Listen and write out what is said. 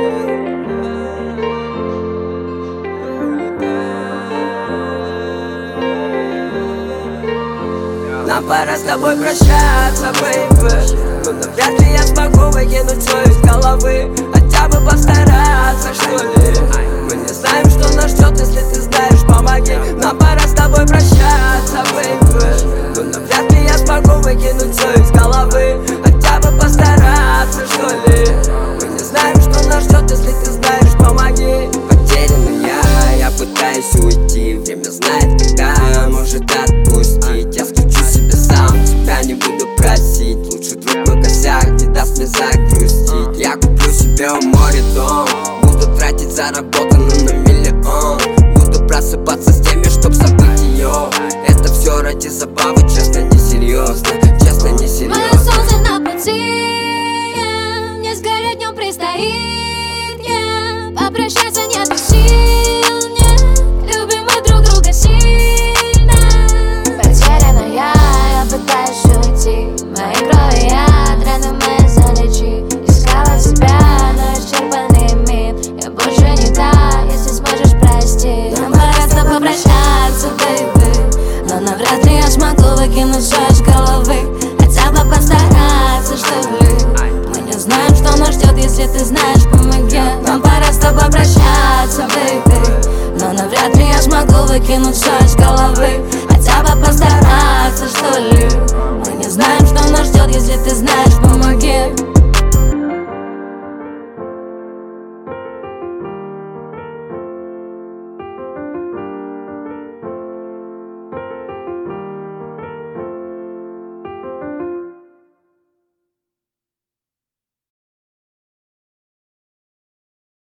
Нам пора с тобой прощаться, бэйби. Но навряд ли я смогу выкинуть все из головы. Хотя бы постараться, что ли. Мы не знаем, что нас ждет, если ты знаешь, помоги. Нам пора с тобой прощаться, бэйби. Но навряд ли я смогу выкинуть все из головы. Хотя бы постараться, что ли. Мы не знаем, что нас ждет, если ты знаешь, помоги. Потерянный я пытаюсь уйти. Время знает, когда может отпустить. Я скручу себе сам, тебя не буду просить. Лучше друг мой косяк не даст мне загрустить. Я куплю себе у моря дом. Буду тратить заработанную на миллион. Буду просыпаться с теми, чтоб забыть ее. Это все ради забавы, честно, не серьезно. Честно, не серьезно. Мое солнце на пути, не сгореть днем предстоит. Попрощаться нету сил, любим мы друг друга сильно. Потерянная я пытаюсь уйти. Моей крови яд, раны мои залечи. Искала тебя, но исчерпанный мир. Я больше не та, если сможешь простить. Нам пора с тобой прощаться, бэйби. Но навряд ли я смогу выкинуть все из головы. Хотя бы постараться, что ли. Мы не знаем, что нас ждет, если ты знаешь, помоги. Нам пора с тобой прощаться, бэйби. Но навряд ли я смогу выкинуть все из головы. Хотя бы постараться, что ли. Мы не знаем, что нас ждет, если ты знаешь, помоги.